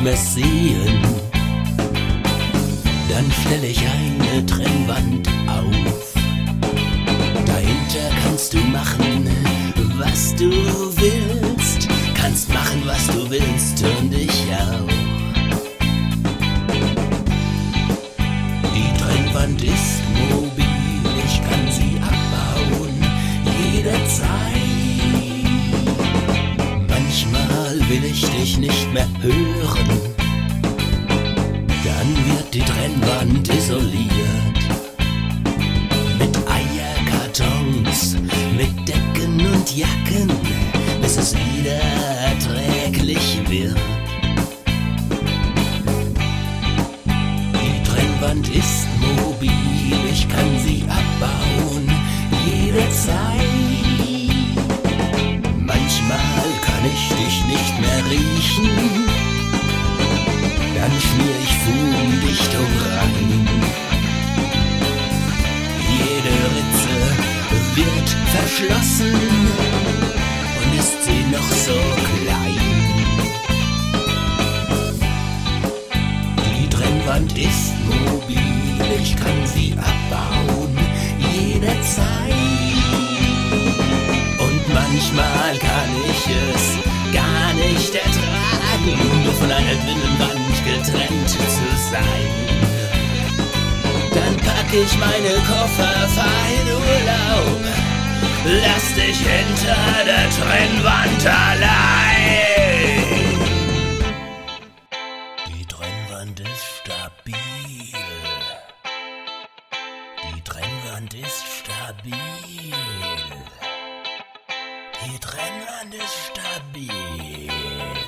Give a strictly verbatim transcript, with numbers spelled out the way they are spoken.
mehr sehen. Dann stell ich eine Trennwand auf. Dahinter kannst du machen, was du willst. Kannst machen, was du willst und ich auch. Die Trennwand ist mobil, ich kann sie abbauen, jederzeit. Manchmal will ich dich nicht mehr hören, dann wird die Trennwand isoliert. Mit Eierkartons, mit Decken und Jacken, bis es wieder erträglich wird. Die Trennwand ist mobil, ich kann sie abbauen, jederzeit. Manchmal kann ich dich nicht mehr riechen, dann schmier ich Fugendichtung rein. Jede Ritze wird verschlossen und ist sie noch so klein. Die Trennwand ist mobil, ich kann sie abbauen, jederzeit. Und manchmal kann ich es gar nicht ertragen, nur von einer dünnen Wand getrennt zu sein. Dann pack ich meine Koffer, fahr in Urlaub, lass dich hinter der Trennwand allein. Die Trennwand ist stabil. Die Trennwand ist stabil. Die Trennwand ist stabil.